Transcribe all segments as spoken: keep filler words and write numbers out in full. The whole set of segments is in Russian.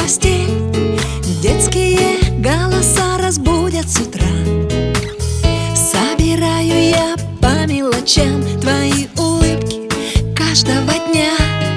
постель, детские голоса разбудят с утра. Собираю я по мелочам твои улыбки каждого дня.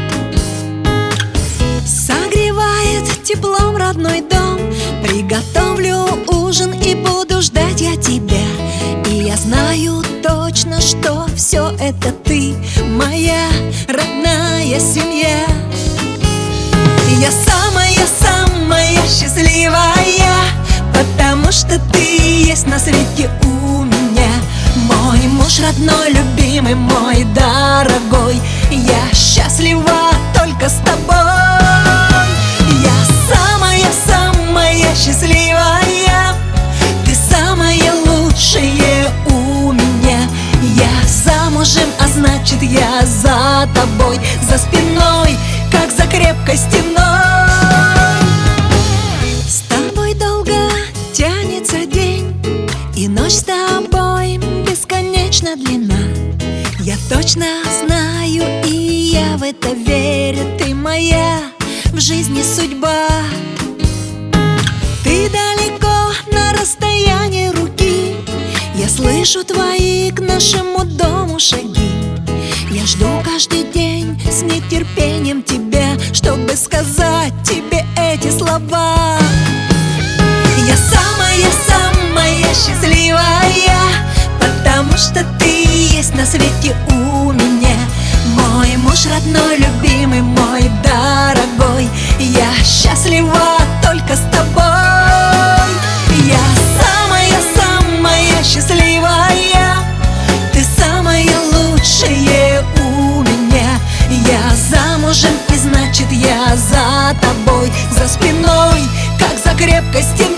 Согревает теплом родной дом, приготовлю ужин и буду ждать я тебя. И я знаю точно, что все это ты, моя родная семья. Я самая-самая счастливая, потому что ты есть на свете у меня. Мой муж родной, любимый, мой дорогой, я счастлива только с тобой. Я самая-самая счастливая, ты самая лучшая у меня. Я замужем, а значит я за тобой, за спиной, как за крепкой стеной. С тобой долго тянется день, и ночь с тобой бесконечно длинна. Я точно знаю, и я в это верю, ты моя в жизни судьба. Ты далеко на расстоянии руки, я слышу твои к нашему дому шаги. Я жду каждый день с нетерпением тебя, чтобы сказать тебе эти слова. Я самая-самая счастливая, потому что ты есть на свете у меня. Мой муж родной, любимый, мой дорогой, я счастлива только с тобой. Я самая-самая счастливая, ты самая лучшая у меня. Я замужем, и значит я за тобой, за спиной, как за крепкой стеной.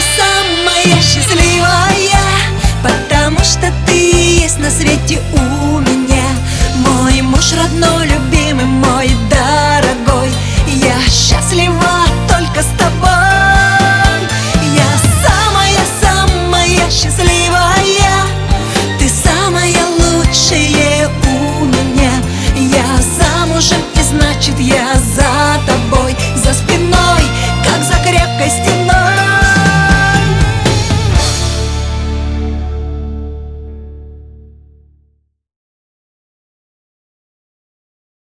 Счастливая, потому что ты есть на свете у